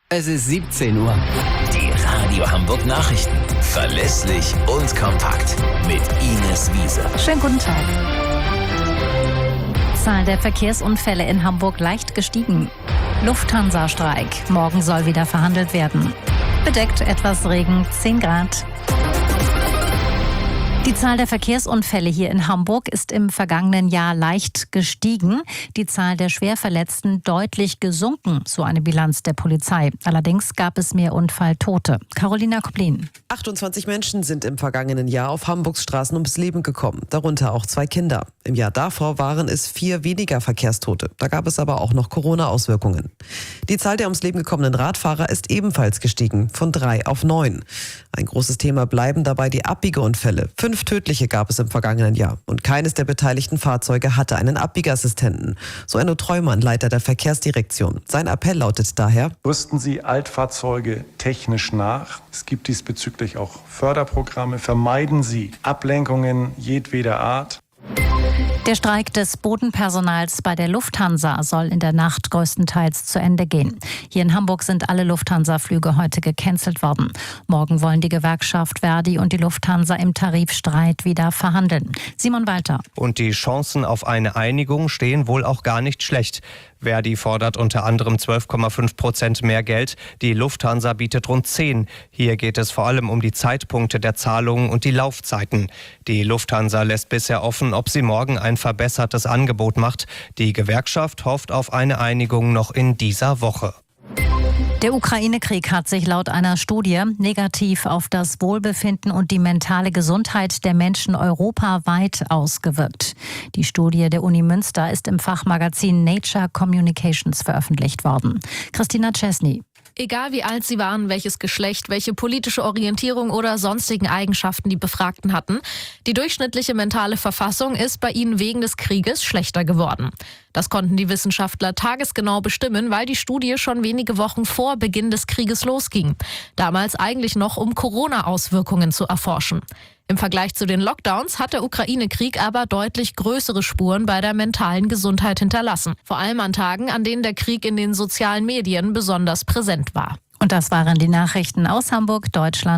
Es ist 17 Uhr. Die Radio Hamburg Nachrichten. Verlässlich und kompakt. Mit Ines Wiese. Schönen guten Tag. Zahl der Verkehrsunfälle in Hamburg leicht gestiegen. Lufthansa-Streik. Morgen soll wieder verhandelt werden. Bedeckt etwas Regen, 10 Grad. Die Zahl der Verkehrsunfälle hier in Hamburg ist im vergangenen Jahr leicht gestiegen. Die Zahl der Schwerverletzten deutlich gesunken, so eine Bilanz der Polizei. Allerdings gab es mehr Unfalltote. Carolina Koblin. 28 Menschen sind im vergangenen Jahr auf Hamburgs Straßen ums Leben gekommen, darunter auch 2 Kinder. Im Jahr davor waren es 4 weniger Verkehrstote. Da gab es aber auch noch Corona-Auswirkungen. Die Zahl der ums Leben gekommenen Radfahrer ist ebenfalls gestiegen, von 3 auf 9. Ein großes Thema bleiben dabei die Abbiegeunfälle. 5 tödliche gab es im vergangenen Jahr und keines der beteiligten Fahrzeuge hatte einen Abbiegeassistenten. So Enno Treumann, Leiter der Verkehrsdirektion. Sein Appell lautet daher: Rüsten Sie Altfahrzeuge technisch nach. Es gibt diesbezüglich auch Förderprogramme. Vermeiden Sie Ablenkungen jedweder Art. Der Streik des Bodenpersonals bei der Lufthansa soll in der Nacht größtenteils zu Ende gehen. Hier in Hamburg sind alle Lufthansa-Flüge heute gecancelt worden. Morgen wollen die Gewerkschaft Verdi und die Lufthansa im Tarifstreit wieder verhandeln. Simon Walter. Und die Chancen auf eine Einigung stehen wohl auch gar nicht schlecht. Verdi fordert unter anderem 12,5% mehr Geld. Die Lufthansa bietet rund 10. Hier geht es vor allem um die Zeitpunkte der Zahlungen und die Laufzeiten. Die Lufthansa lässt bisher offen, ob sie morgen ein verbessertes Angebot macht. Die Gewerkschaft hofft auf eine Einigung noch in dieser Woche. Der Ukraine-Krieg hat sich laut einer Studie negativ auf das Wohlbefinden und die mentale Gesundheit der Menschen europaweit ausgewirkt. Die Studie der Uni Münster ist im Fachmagazin Nature Communications veröffentlicht worden. Christina Czesny. Egal wie alt sie waren, welches Geschlecht, welche politische Orientierung oder sonstigen Eigenschaften die Befragten hatten, die durchschnittliche mentale Verfassung ist bei ihnen wegen des Krieges schlechter geworden. Das konnten die Wissenschaftler tagesgenau bestimmen, weil die Studie schon wenige Wochen vor Beginn des Krieges losging. Damals eigentlich noch, um Corona-Auswirkungen zu erforschen. Im Vergleich zu den Lockdowns hat der Ukraine-Krieg aber deutlich größere Spuren bei der mentalen Gesundheit hinterlassen. Vor allem an Tagen, an denen der Krieg in den sozialen Medien besonders präsent war. Und das waren die Nachrichten aus Hamburg, Deutschland.